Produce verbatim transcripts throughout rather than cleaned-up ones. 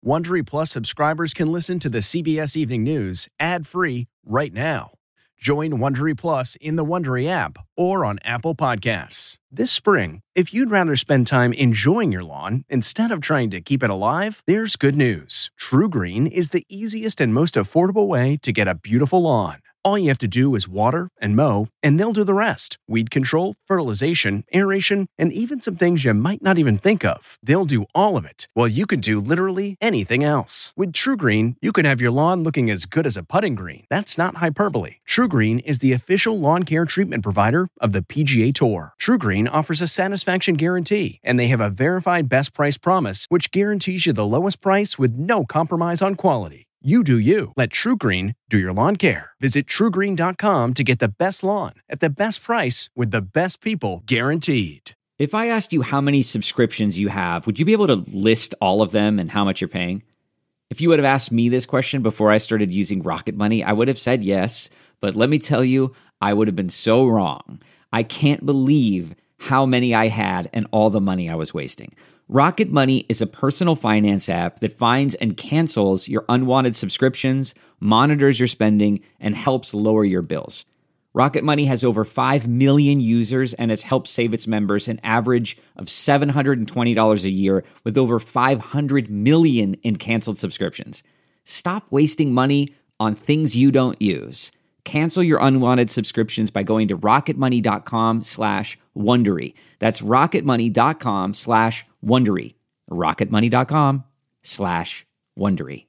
Wondery Plus subscribers can listen to the C B S Evening News ad-free right now. Join Wondery Plus in the Wondery app or on Apple Podcasts. This spring, if you'd rather spend time enjoying your lawn instead of trying to keep it alive, there's good news. TruGreen is the easiest and most affordable way to get a beautiful lawn. All you have to do is water and mow, and they'll do the rest. Weed control, fertilization, aeration, and even some things you might not even think of. They'll do all of it, while you can do literally anything else. With TruGreen, you can have your lawn looking as good as a putting green. That's not hyperbole. TruGreen is the official lawn care treatment provider of the P G A Tour. TruGreen offers a satisfaction guarantee, and they have a verified best price promise, which guarantees you the lowest price with no compromise on quality. You do you. Let TruGreen do your lawn care. Visit True Green dot com to get the best lawn at the best price with the best people guaranteed. If I asked you how many subscriptions you have, would you be able to list all of them and how much you're paying? If you would have asked me this question before I started using Rocket Money, I would have said yes. But let me tell you, I would have been so wrong. I can't believe how many I had and all the money I was wasting. Rocket Money is a personal finance app that finds and cancels your unwanted subscriptions, monitors your spending, and helps lower your bills. Rocket Money has over five million users and has helped save its members an average of seven hundred twenty dollars a year with over five hundred million in canceled subscriptions. Stop wasting money on things you don't use. Cancel your unwanted subscriptions by going to rocketmoney.com slash Wondery. That's rocketmoney.com slash Wondery. rocketmoney.com slash Wondery.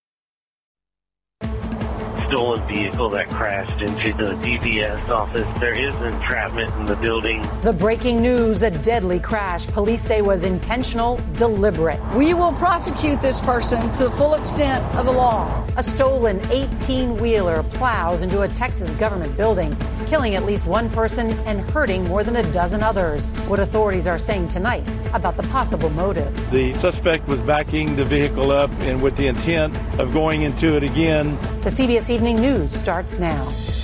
Stolen vehicle that crashed into the D P S office. There is entrapment in the building. The breaking news, a deadly crash. Police say was intentional, deliberate. We will prosecute this person to the full extent of the law. A stolen eighteen-wheeler plows into a Texas government building, killing at least one person and hurting more than a dozen others. What authorities are saying tonight about the possible motive. The suspect was backing the vehicle up and with the intent of going into it again. The C B S Evening News starts now.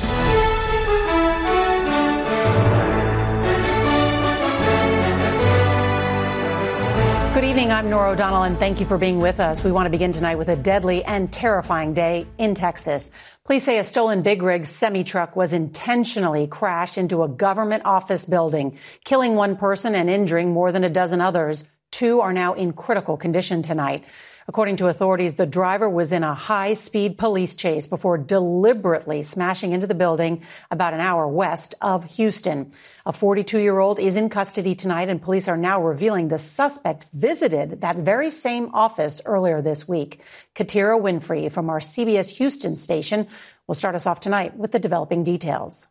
Good evening, I'm Norah O'Donnell, and thank you for being with us. We want to begin tonight with a deadly and terrifying day in Texas. Police say a stolen big rig semi-truck was intentionally crashed into a government office building, killing one person and injuring more than a dozen others. Two are now in critical condition tonight. According to authorities, the driver was in a high-speed police chase before deliberately smashing into the building about an hour west of Houston. A forty-two-year-old is in custody tonight, and police are now revealing the suspect visited that very same office earlier this week. Katira Winfrey from our C B S Houston station will start us off tonight with the developing details.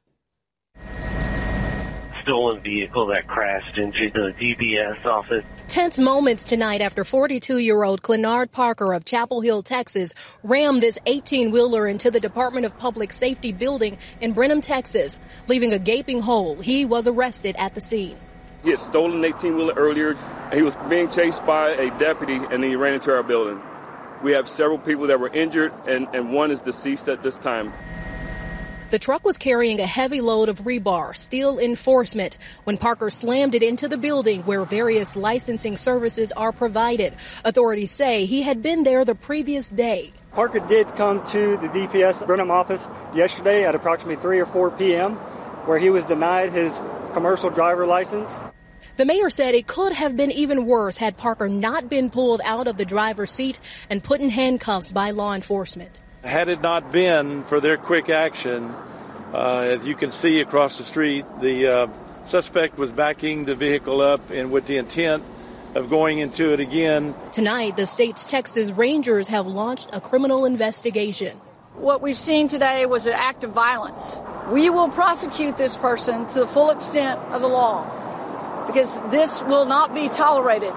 Stolen vehicle that crashed into the D P S office. Tense moments tonight after forty-two-year-old Clenard Parker of Chapel Hill, Texas, rammed this eighteen-wheeler into the Department of Public Safety building in Brenham, Texas, leaving a gaping hole. He was arrested at the scene. He had stolen an eighteen-wheeler earlier, and he was being chased by a deputy, and then he ran into our building. We have several people that were injured, and, and one is deceased at this time. The truck was carrying a heavy load of rebar, steel enforcement, when Parker slammed it into the building where various licensing services are provided. Authorities say he had been there the previous day. Parker did come to the D P S Brenham office yesterday at approximately three or four p.m., where he was denied his commercial driver license. The mayor said it could have been even worse had Parker not been pulled out of the driver's seat and put in handcuffs by law enforcement. Had it not been for their quick action, uh, as you can see across the street, the uh, suspect was backing the vehicle up and with the intent of going into it again. Tonight, the state's Texas Rangers have launched a criminal investigation. What we've seen today was an act of violence. We will prosecute this person to the full extent of the law, because this will not be tolerated.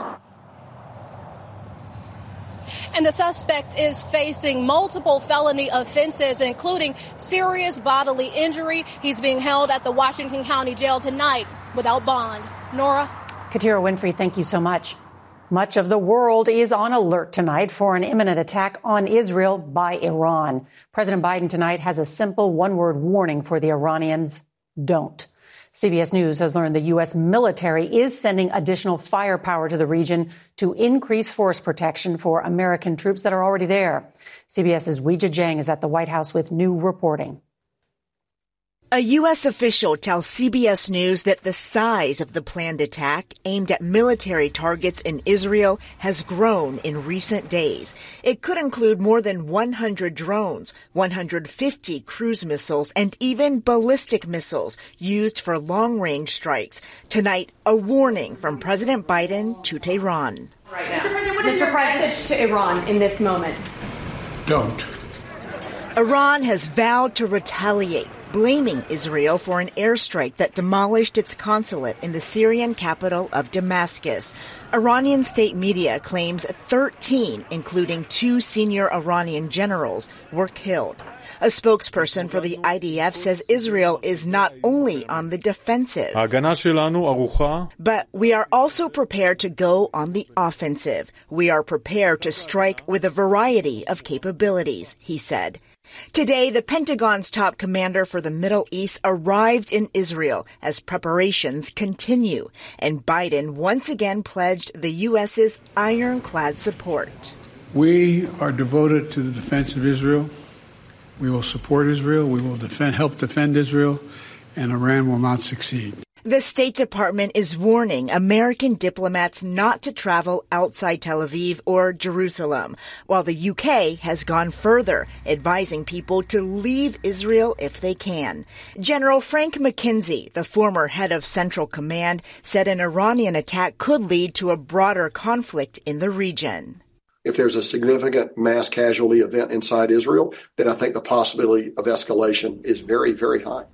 And the suspect is facing multiple felony offenses, including serious bodily injury. He's being held at the Washington County Jail tonight without bond. Nora? Katira Winfrey, thank you so much. Much of the world is on alert tonight for an imminent attack on Israel by Iran. President Biden tonight has a simple one-word warning for the Iranians: don't. C B S News has learned the U S military is sending additional firepower to the region to increase force protection for American troops that are already there. CBS's Weijia Jiang is at the White House with new reporting. A U S official tells C B S News that the size of the planned attack aimed at military targets in Israel has grown in recent days. It could include more than one hundred drones, one hundred fifty cruise missiles, and even ballistic missiles used for long-range strikes. Tonight, a warning from President Biden to Tehran. Right now. Mister President, what is your message to Iran in this moment? Don't. Iran has vowed to retaliate, blaming Israel for an airstrike that demolished its consulate in the Syrian capital of Damascus. Iranian state media claims thirteen, including two senior Iranian generals, were killed. A spokesperson for the I D F says Israel is not only on the defensive, but we are also prepared to go on the offensive. We are prepared to strike with a variety of capabilities, he said. Today, the Pentagon's top commander for the Middle East arrived in Israel as preparations continue, and Biden once again pledged the U S's ironclad support. We are devoted to the defense of Israel. We will support Israel. We will defend, help defend Israel, and Iran will not succeed. The State Department is warning American diplomats not to travel outside Tel Aviv or Jerusalem, while the U K has gone further, advising people to leave Israel if they can. General Frank McKenzie, the former head of Central Command, said an Iranian attack could lead to a broader conflict in the region. If there's a significant mass casualty event inside Israel, then I think the possibility of escalation is very, very high.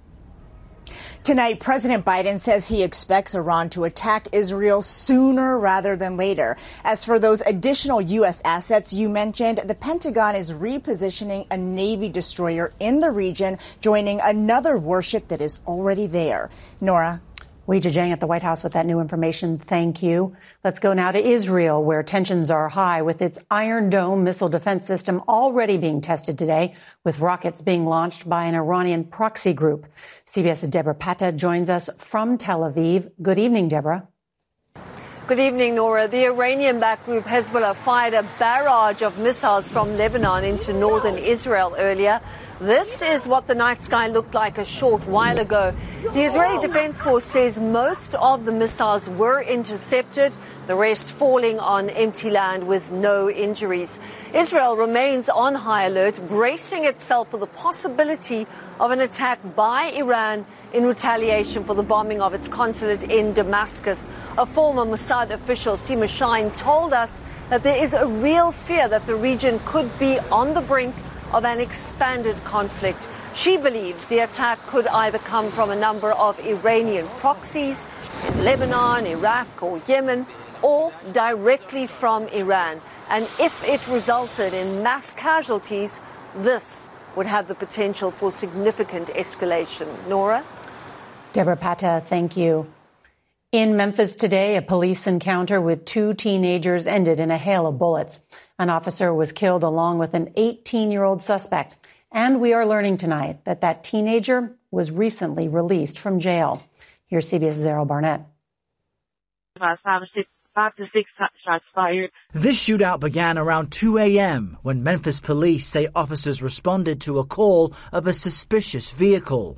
Tonight, President Biden says he expects Iran to attack Israel sooner rather than later. As for those additional U S assets you mentioned, the Pentagon is repositioning a Navy destroyer in the region, joining another warship that is already there. Nora. Weijia Jiang at the White House with that new information. Thank you. Let's go now to Israel, where tensions are high with its Iron Dome missile defense system already being tested today, with rockets being launched by an Iranian proxy group. CBS's Deborah Pata joins us from Tel Aviv. Good evening, Deborah. Good evening, Nora. The Iranian-backed group Hezbollah fired a barrage of missiles from Lebanon into northern Israel earlier. This is what the night sky looked like a short while ago. The Israeli Defense Force says most of the missiles were intercepted, the rest falling on empty land with no injuries. Israel remains on high alert, bracing itself for the possibility of an attack by Iran in retaliation for the bombing of its consulate in Damascus. A former Mossad official, Sima Shine, told us that there is a real fear that the region could be on the brink of an expanded conflict. She believes the attack could either come from a number of Iranian proxies in Lebanon, Iraq, or Yemen, or directly from Iran. And if it resulted in mass casualties, this would have the potential for significant escalation. Nora? Deborah Pata, thank you. In Memphis today, a police encounter with two teenagers ended in a hail of bullets. An officer was killed along with an eighteen-year-old suspect. And we are learning tonight that that teenager was recently released from jail. Here's CBS's Errol Barnett. About five or six, five to six shots fired. This shootout began around two a.m. when Memphis police say officers responded to a call of a suspicious vehicle.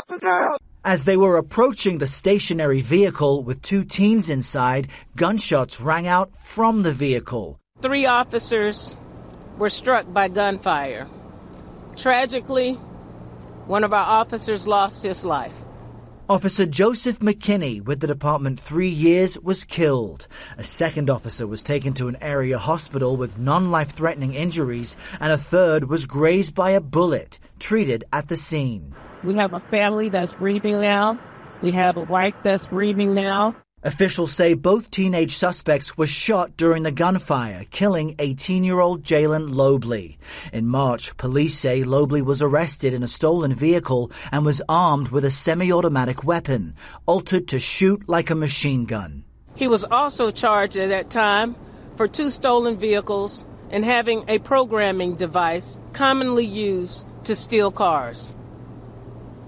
As they were approaching the stationary vehicle with two teens inside, gunshots rang out from the vehicle. Three officers were struck by gunfire. Tragically, one of our officers lost his life. Officer Joseph McKinney, with the department three years, was killed. A second officer was taken to an area hospital with non-life-threatening injuries, and a third was grazed by a bullet, treated at the scene. We have a family that's grieving now. We have a wife that's grieving now. Officials say both teenage suspects were shot during the gunfire, killing eighteen-year-old Jalen Lobley. In March, police say Lobley was arrested in a stolen vehicle and was armed with a semi-automatic weapon, altered to shoot like a machine gun. He was also charged at that time for two stolen vehicles and having a programming device commonly used to steal cars.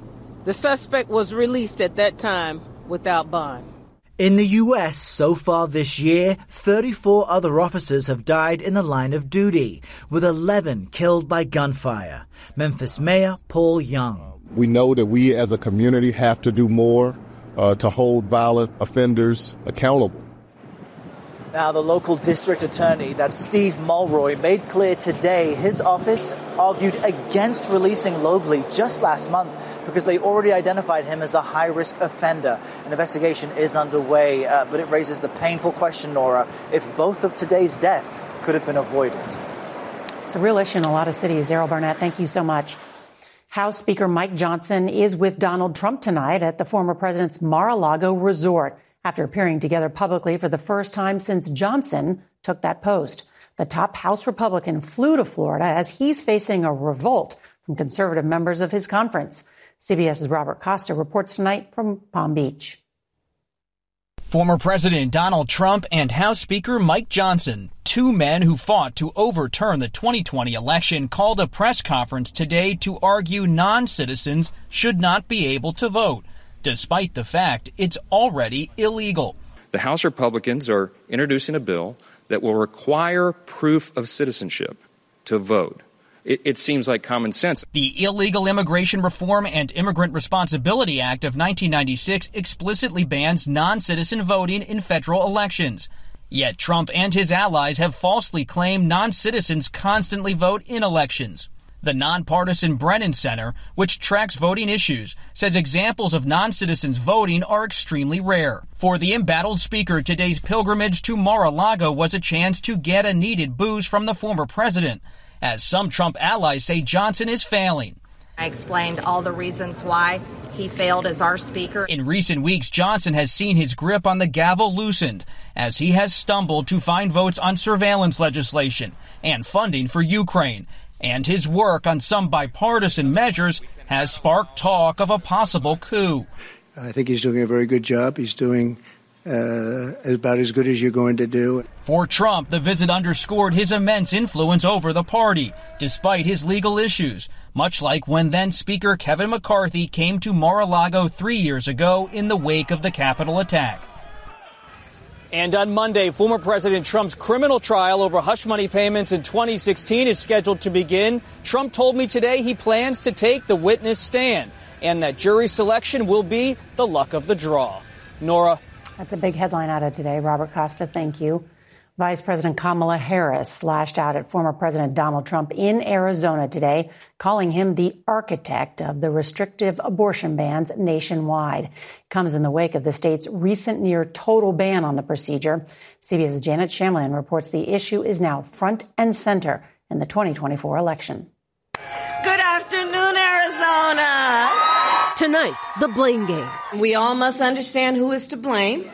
The suspect was released at that time without bond. In the U S, so far this year, thirty-four other officers have died in the line of duty, with eleven killed by gunfire. Memphis Mayor Paul Young. We know that we as a community have to do more uh, to hold violent offenders accountable. Now, the local district attorney, that's Steve Mulroy, made clear today his office argued against releasing Lobley just last month because they already identified him as a high-risk offender. An investigation is underway, uh, but it raises the painful question, Nora, if both of today's deaths could have been avoided. It's a real issue in a lot of cities. Errol Barnett, thank you so much. House Speaker Mike Johnson is with Donald Trump tonight at the former president's Mar-a-Lago resort, after appearing together publicly for the first time since Johnson took that post. The top House Republican flew to Florida as he's facing a revolt from conservative members of his conference. CBS's Robert Costa reports tonight from Palm Beach. Former President Donald Trump and House Speaker Mike Johnson, two men who fought to overturn the twenty twenty election, called a press conference today to argue non-citizens should not be able to vote, despite the fact it's already illegal. The House Republicans are introducing a bill that will require proof of citizenship to vote. It, it seems like common sense. The Illegal Immigration Reform and Immigrant Responsibility Act of nineteen ninety-six explicitly bans non-citizen voting in federal elections. Yet Trump and his allies have falsely claimed non-citizens constantly vote in elections. The nonpartisan Brennan Center, which tracks voting issues, says examples of non-citizens voting are extremely rare. For the embattled speaker, today's pilgrimage to Mar-a-Lago was a chance to get a needed boost from the former president, as some Trump allies say Johnson is failing. I explained all the reasons why he failed as our speaker. In recent weeks, Johnson has seen his grip on the gavel loosened as he has stumbled to find votes on surveillance legislation and funding for Ukraine. And his work on some bipartisan measures has sparked talk of a possible coup. I think he's doing a very good job. He's doing uh, about as good as you're going to do. For Trump, the visit underscored his immense influence over the party, despite his legal issues, much like when then Speaker Kevin McCarthy came to Mar-a-Lago three years ago in the wake of the Capitol attack. And on Monday, former President Trump's criminal trial over hush money payments in twenty sixteen is scheduled to begin. Trump told me today he plans to take the witness stand and that jury selection will be the luck of the draw. Nora. That's a big headline out of today. Robert Costa, thank you. Vice President Kamala Harris lashed out at former President Donald Trump in Arizona today, calling him the architect of the restrictive abortion bans nationwide. It comes in the wake of the state's recent near total ban on the procedure. CBS's Janet Shamlian reports the issue is now front and center in the twenty twenty-four election. Good afternoon, Arizona. Tonight, the blame game. We all must understand who is to blame.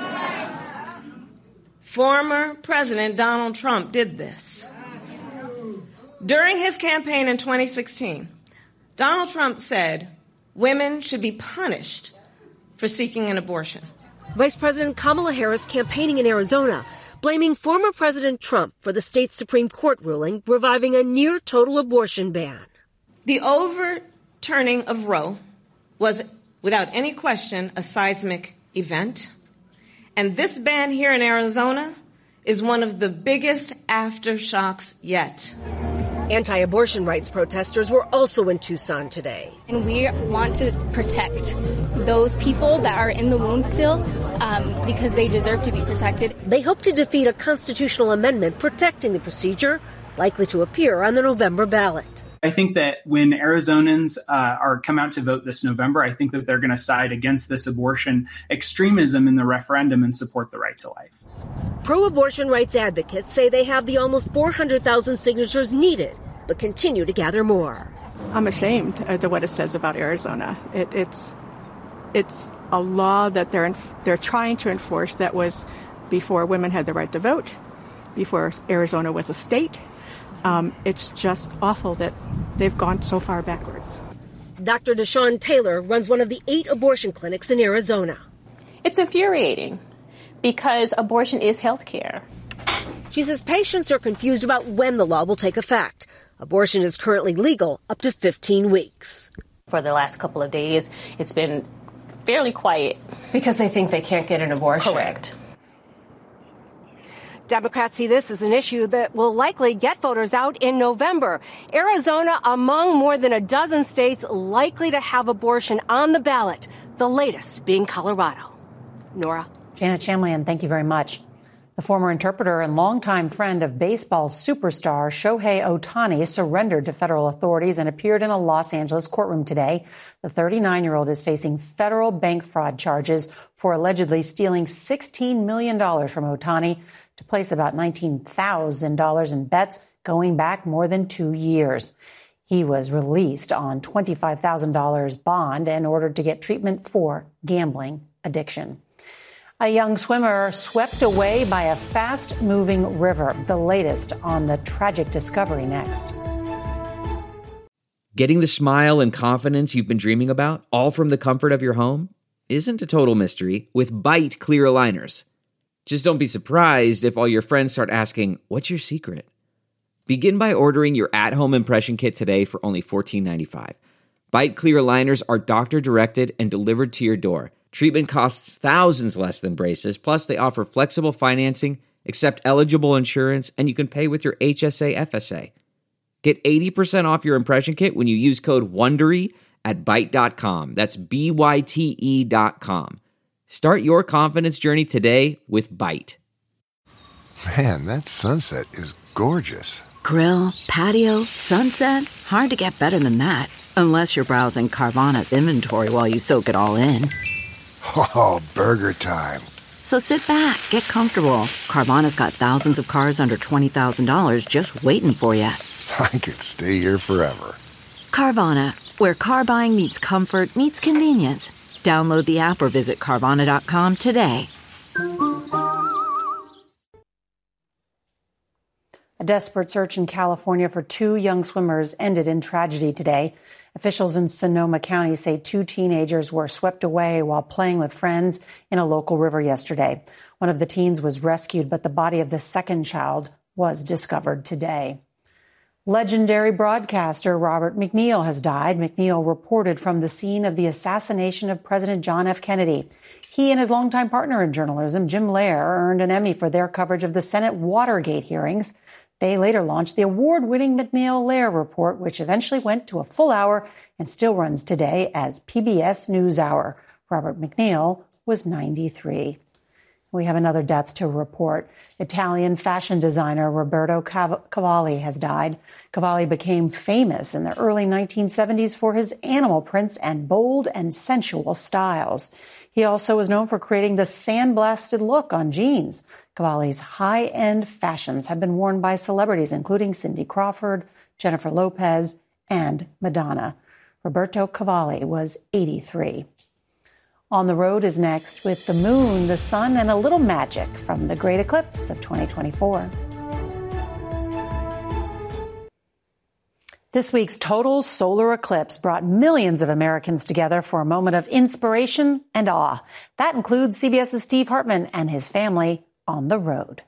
Former President Donald Trump did this. During his campaign in twenty sixteen, Donald Trump said women should be punished for seeking an abortion. Vice President Kamala Harris campaigning in Arizona, blaming former President Trump for the state's Supreme Court ruling reviving a near-total abortion ban. The overturning of Roe was, without any question, a seismic event. And this ban here in Arizona is one of the biggest aftershocks yet. Anti-abortion rights protesters were also in Tucson today. And we want to protect those people that are in the womb still um, because they deserve to be protected. They hope to defeat a constitutional amendment protecting the procedure, likely to appear on the November ballot. I think that when Arizonans uh, are come out to vote this November, I think that they're going to side against this abortion extremism in the referendum and support the right to life. Pro-abortion rights advocates say they have the almost four hundred thousand signatures needed, but continue to gather more. I'm ashamed at what it says about Arizona. It, it's it's a law that they're they're trying to enforce that was before women had the right to vote, before Arizona was a state. Um, it's just awful that they've gone so far backwards. Doctor Deshawn Taylor runs one of the eight abortion clinics in Arizona. It's infuriating because abortion is health care. She says patients are confused about when the law will take effect. Abortion is currently legal up to fifteen weeks. for the last couple of days. It's been fairly quiet. Because they think they can't get an abortion. Correct. Democrats see this as an issue that will likely get voters out in November. Arizona among more than a dozen states likely to have abortion on the ballot, the latest being Colorado. Nora. Janet Shamlian, thank you very much. The former interpreter and longtime friend of baseball superstar Shohei Ohtani surrendered to federal authorities and appeared in a Los Angeles courtroom today. The thirty-nine-year-old is facing federal bank fraud charges for allegedly stealing sixteen million dollars from Ohtani to place about nineteen thousand dollars in bets going back more than two years. He was released on twenty-five thousand dollars bond and ordered to get treatment for gambling addiction. A young swimmer swept away by a fast-moving river. The latest on the tragic discovery next. Getting the smile and confidence you've been dreaming about, all from the comfort of your home, isn't a total mystery with Bite Clear Aligners. Just don't be surprised if all your friends start asking, "What's your secret?" Begin by ordering your at-home impression kit today for only fourteen ninety-five. Bite Clear Aligners are doctor-directed and delivered to your door. Treatment costs thousands less than braces, plus they offer flexible financing, accept eligible insurance, and you can pay with your H S A F S A. Get eighty percent off your impression kit when you use code WONDERY at byte dot com. That's B Y T E dot com. Start your confidence journey today with Byte. Man, that sunset is gorgeous. Grill, patio, sunset. Hard to get better than that. Unless you're browsing Carvana's inventory while you soak it all in. Oh, burger time. So sit back, get comfortable. Carvana's got thousands of cars under twenty thousand dollars just waiting for you. I could stay here forever. Carvana, where car buying meets comfort meets convenience. Download the app or visit Carvana dot com today. A desperate search in California for two young swimmers ended in tragedy today. Officials in Sonoma County say two teenagers were swept away while playing with friends in a local river yesterday. One of the teens was rescued, but the body of the second child was discovered today. Legendary broadcaster Robert McNeil has died. McNeil reported from the scene of the assassination of President John F. Kennedy. He and his longtime partner in journalism, Jim Lehrer, earned an Emmy for their coverage of the Senate Watergate hearings. They later launched the award-winning McNeil-Lehrer Report, which eventually went to a full hour and still runs today as P B S NewsHour. Robert McNeil was ninety-three. We have another death to report. Italian fashion designer Roberto Cavalli has died. Cavalli became famous in the early nineteen seventies for his animal prints and bold and sensual styles. He also was known for creating the sandblasted look on jeans. Cavalli's high-end fashions have been worn by celebrities, including Cindy Crawford, Jennifer Lopez, and Madonna. Roberto Cavalli was eighty-three. On the Road is next with the moon, the sun, and a little magic from the great eclipse of twenty twenty-four. This week's total solar eclipse brought millions of Americans together for a moment of inspiration and awe. That includes CBS's Steve Hartman and his family on the road.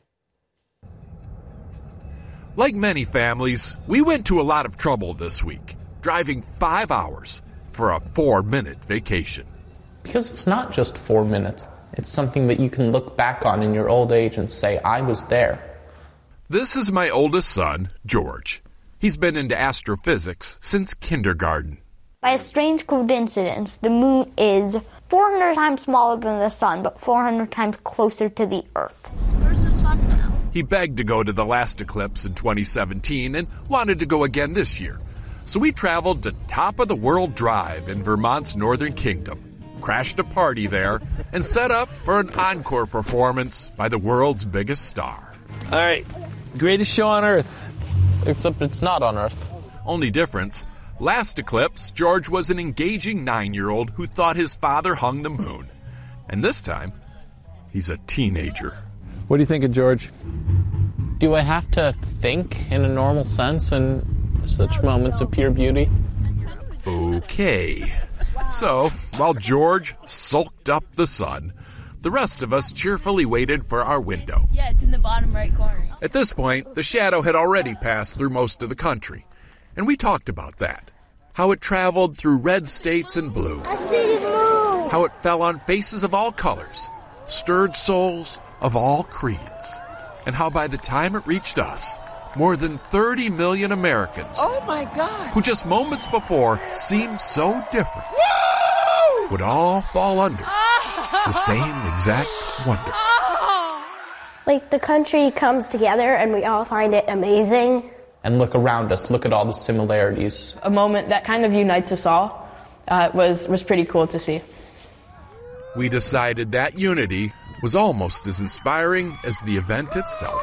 Like many families, we went to a lot of trouble this week, driving five hours for a four-minute vacation. Because it's not just four minutes. It's something that you can look back on in your old age and say, I was there. This is my oldest son, George. He's been into astrophysics since kindergarten. By a strange coincidence, the moon is four hundred times smaller than the sun, but four hundred times closer to the Earth. Where's the sun now? He begged to go to the last eclipse in twenty seventeen and wanted to go again this year. So we traveled to Top of the World Drive in Vermont's Northern Kingdom, crashed a party there, and set up for an encore performance by the world's biggest star. All right, greatest show on Earth. Except it's not on Earth. Only difference, last eclipse, George was an engaging nine-year-old who thought his father hung the moon. And this time, he's a teenager. What do you think of George? Do I have to think in a normal sense in such moments of pure beauty? Okay. So, while George sulked up the sun, the rest of us cheerfully waited for our window. Yeah, it's in the bottom right corner. At this point, the shadow had already passed through most of the country, and we talked about that. how it traveled through red states and blue, how it fell on faces of all colors, stirred souls of all creeds, and how by the time it reached us, more than thirty million Americans, oh my God, who just moments before seemed so different, Woo! would all fall under the same exact wonder. Like, the country comes together and we all find it amazing. And look around us, look at all the similarities. A moment that kind of unites us all uh, was, was pretty cool to see. We decided that unity was almost as inspiring as the event itself.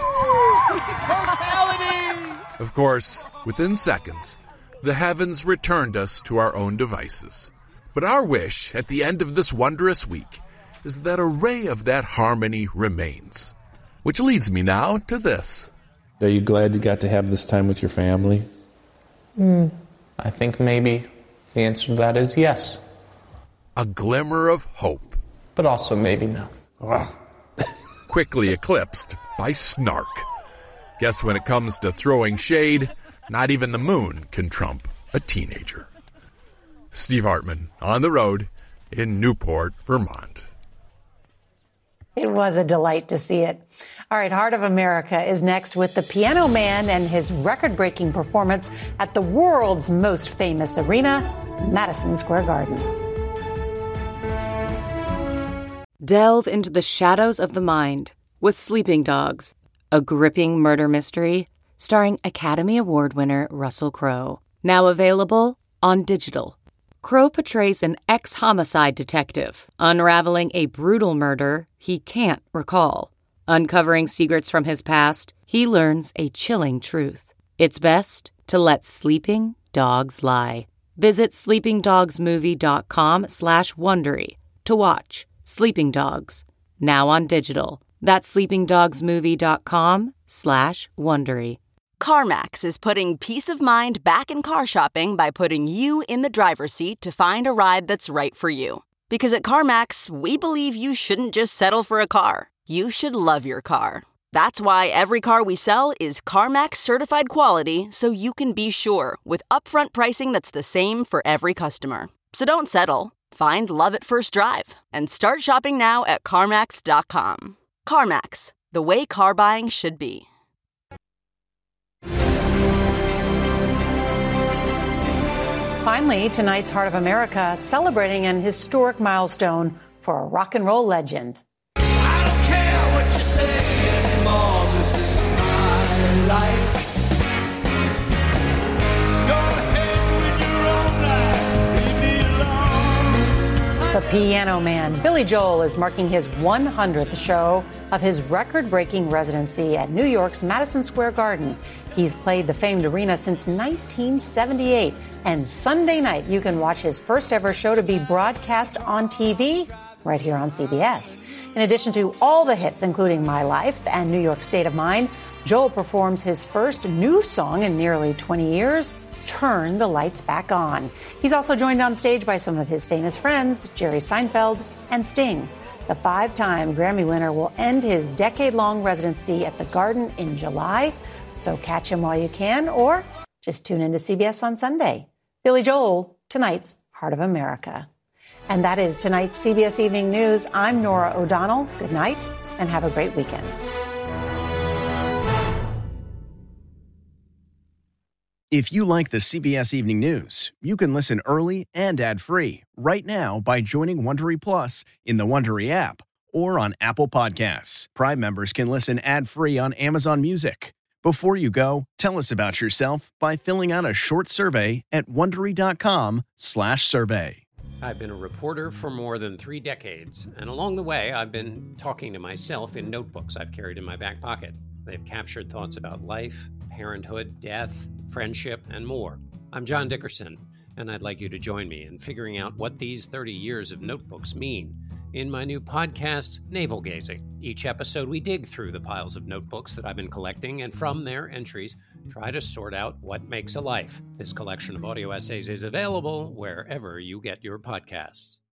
Of course, within seconds, the heavens returned us to our own devices. But our wish at the end of this wondrous week is that a ray of that harmony remains. Which leads me now to this. Are you glad you got to have this time with your family? Mm. I think maybe the answer to that is yes. A glimmer of hope. But also maybe no. Quickly eclipsed by snark. Guess when it comes to throwing shade, not even the moon can trump a teenager. Steve Hartman, on the road in Newport, Vermont. It was a delight to see it. All right, Heart of America is next with the Piano Man and his record-breaking performance at the world's most famous arena, Madison Square Garden. Delve into the shadows of the mind with Sleeping Dogs, a gripping murder mystery starring Academy Award winner Russell Crowe. Now available on digital. Crowe portrays an ex-homicide detective unraveling a brutal murder he can't recall. Uncovering secrets from his past, he learns a chilling truth. It's best to let sleeping dogs lie. Visit sleepingdogsmovie.com slash Wondery to watch Sleeping Dogs, now on digital. That's sleepingdogsmovie.com slash Wondery. CarMax is putting peace of mind back in car shopping by putting you in the driver's seat to find a ride that's right for you. Because at CarMax, we believe you shouldn't just settle for a car. You should love your car. That's why every car we sell is CarMax certified quality, so you can be sure with upfront pricing that's the same for every customer. So don't settle. Find love at first drive and start shopping now at CarMax dot com. CarMax, the way car buying should be. Finally, tonight's Heart of America celebrating an historic milestone for a rock and roll legend. I don't care what you say anymore. This is my life. Go ahead with your own life. Leave me alone. The Piano Man, Billy Joel, is marking his one hundredth show of his record-breaking residency at New York's Madison Square Garden. He's played the famed arena since nineteen seventy-eight, and Sunday night you can watch his first ever show to be broadcast on T V right here on C B S. In addition to all the hits, including My Life and New York State of Mind, Joel performs his first new song in nearly twenty years, Turn the Lights Back On. He's also joined on stage by some of his famous friends, Jerry Seinfeld and Sting. The five-time Grammy winner will end his decade-long residency at the Garden in July, so catch him while you can, or just tune into C B S on Sunday. Billy Joel, tonight's Heart of America. And that is tonight's C B S Evening News. I'm Norah O'Donnell. Good night, and have a great weekend. If you like the C B S Evening News, you can listen early and ad-free right now by joining Wondery Plus in the Wondery app or on Apple Podcasts. Prime members can listen ad-free on Amazon Music. Before you go, tell us about yourself by filling out a short survey at Wondery.com slash survey. I've been a reporter for more than three decades, and along the way, I've been talking to myself in notebooks I've carried in my back pocket. They've captured thoughts about life, parenthood, death, friendship, and more. I'm John Dickerson, and I'd like you to join me in figuring out what these thirty years of notebooks mean in my new podcast, Navel Gazing. Each episode, we dig through the piles of notebooks that I've been collecting, and from their entries, try to sort out what makes a life. This collection of audio essays is available wherever you get your podcasts.